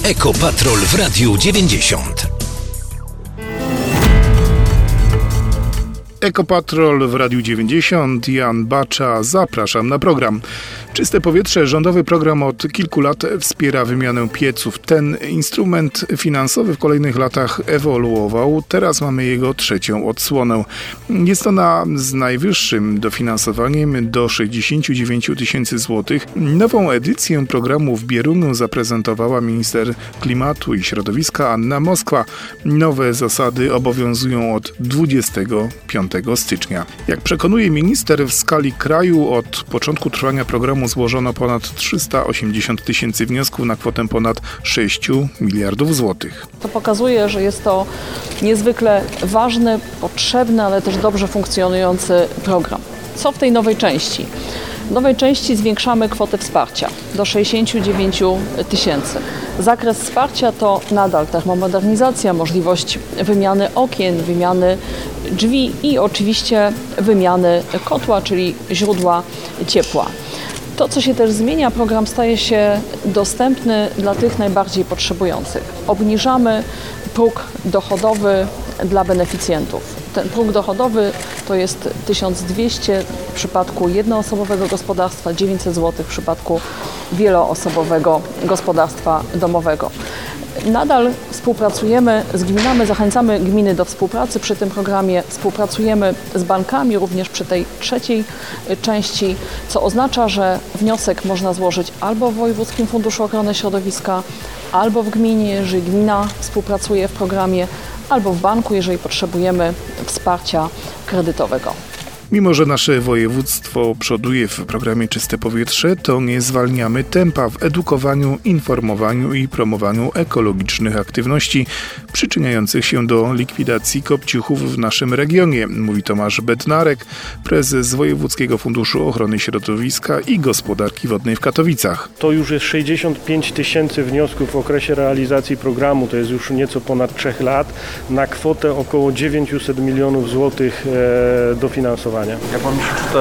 Ekopatrol w Radiu 90. Ekopatrol w Radiu 90. Jan Bacza, zapraszam na program. Czyste powietrze, rządowy program od kilku lat wspiera wymianę pieców. Ten instrument finansowy w kolejnych latach ewoluował. Teraz mamy jego trzecią odsłonę. Jest ona z najwyższym dofinansowaniem do 69 tysięcy złotych. Nową edycję programu w Bieruniu zaprezentowała minister klimatu i środowiska Anna Moskwa. Nowe zasady obowiązują od 25 stycznia. Jak przekonuje minister, w skali kraju od początku trwania programu złożono ponad 380 tysięcy wniosków na kwotę ponad 6 miliardów złotych. To pokazuje, że jest to niezwykle ważny, potrzebny, ale też dobrze funkcjonujący program. Co w tej nowej części? W nowej części zwiększamy kwotę wsparcia do 69 tysięcy. Zakres wsparcia to nadal termomodernizacja, możliwość wymiany okien, wymiany drzwi i oczywiście wymiany kotła, czyli źródła ciepła. To, co się też zmienia, program staje się dostępny dla tych najbardziej potrzebujących. Obniżamy próg dochodowy dla beneficjentów. Ten próg dochodowy to jest 1200 w przypadku jednoosobowego gospodarstwa, 900 zł w przypadku wieloosobowego gospodarstwa domowego. Nadal współpracujemy z gminami, zachęcamy gminy do współpracy przy tym programie, współpracujemy z bankami również przy tej trzeciej części, co oznacza, że wniosek można złożyć albo w Wojewódzkim Funduszu Ochrony Środowiska, albo w gminie, jeżeli gmina współpracuje w programie, albo w banku, jeżeli potrzebujemy wsparcia kredytowego. Mimo że nasze województwo przoduje w programie Czyste Powietrze, to nie zwalniamy tempa w edukowaniu, informowaniu i promowaniu ekologicznych aktywności przyczyniających się do likwidacji kopciuchów w naszym regionie, mówi Tomasz Bednarek, prezes Wojewódzkiego Funduszu Ochrony Środowiska i Gospodarki Wodnej w Katowicach. To już jest 65 tysięcy wniosków w okresie realizacji programu, to jest już nieco ponad 3 lat, na kwotę około 900 milionów złotych dofinansowania. Jak pan myśli, czy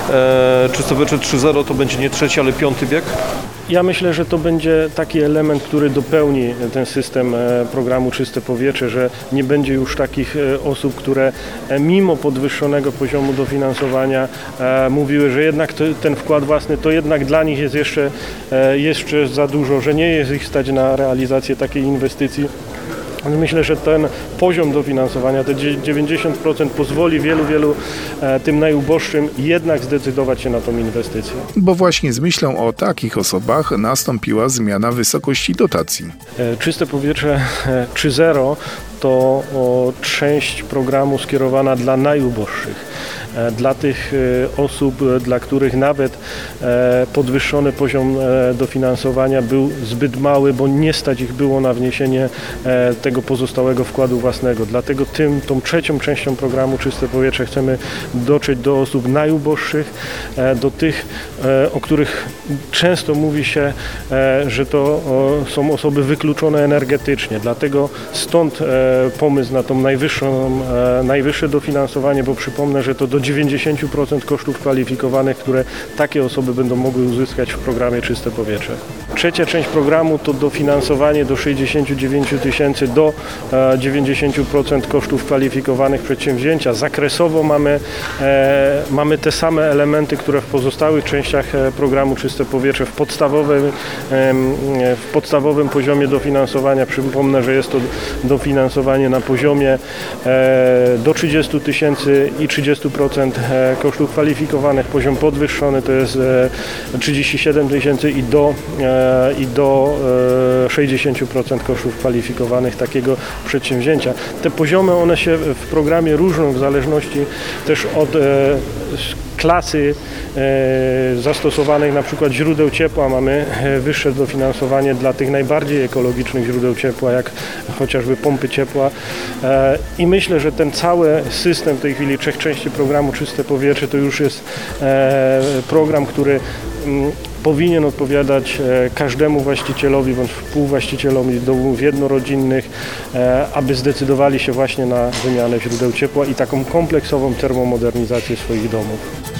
te Czyste Powietrze 3.0 to będzie nie trzeci, ale 5. bieg? Ja myślę, że to będzie taki element, który dopełni ten system programu Czyste Powietrze, że nie będzie już takich osób, które mimo podwyższonego poziomu dofinansowania mówiły, że jednak ten wkład własny to jednak dla nich jest jeszcze za dużo, że nie jest ich stać na realizację takiej inwestycji. Myślę, że ten poziom dofinansowania, te 90% pozwoli wielu tym najuboższym jednak zdecydować się na tą inwestycję. Bo właśnie z myślą o takich osobach nastąpiła zmiana wysokości dotacji. Czyste Powietrze 3.0 to część programu skierowana dla najuboższych. Dla tych osób, dla których nawet podwyższony poziom dofinansowania był zbyt mały, bo nie stać ich było na wniesienie tego pozostałego wkładu własnego. Dlatego tą trzecią częścią programu Czyste Powietrze chcemy dotrzeć do osób najuboższych, do tych, o których często mówi się, że to są osoby wykluczone energetycznie. Dlatego stąd pomysł na tą najwyższe dofinansowanie, bo przypomnę, że to do 90% kosztów kwalifikowanych, które takie osoby będą mogły uzyskać w programie Czyste Powietrze. Trzecia część programu to dofinansowanie do 69 tysięcy do 90% kosztów kwalifikowanych przedsięwzięcia. Zakresowo mamy te same elementy, które w pozostałych częściach programu Czyste Powietrze w podstawowym poziomie dofinansowania. Przypomnę, że jest to dofinansowanie na poziomie do 30 tysięcy i 30% kosztów kwalifikowanych. Poziom podwyższony to jest 37 tysięcy i do 60% kosztów kwalifikowanych takiego przedsięwzięcia. Te poziomy, one się w programie różnią w zależności też od klasy zastosowanych na przykład źródeł ciepła. Mamy wyższe dofinansowanie dla tych najbardziej ekologicznych źródeł ciepła, jak chociażby pompy ciepła. I myślę, że ten cały system w tej chwili 3 części programu Czyste Powietrze to już jest program, który powinien odpowiadać każdemu właścicielowi bądź współwłaścicielowi domów jednorodzinnych, aby zdecydowali się właśnie na wymianę źródeł ciepła i taką kompleksową termomodernizację swoich domów.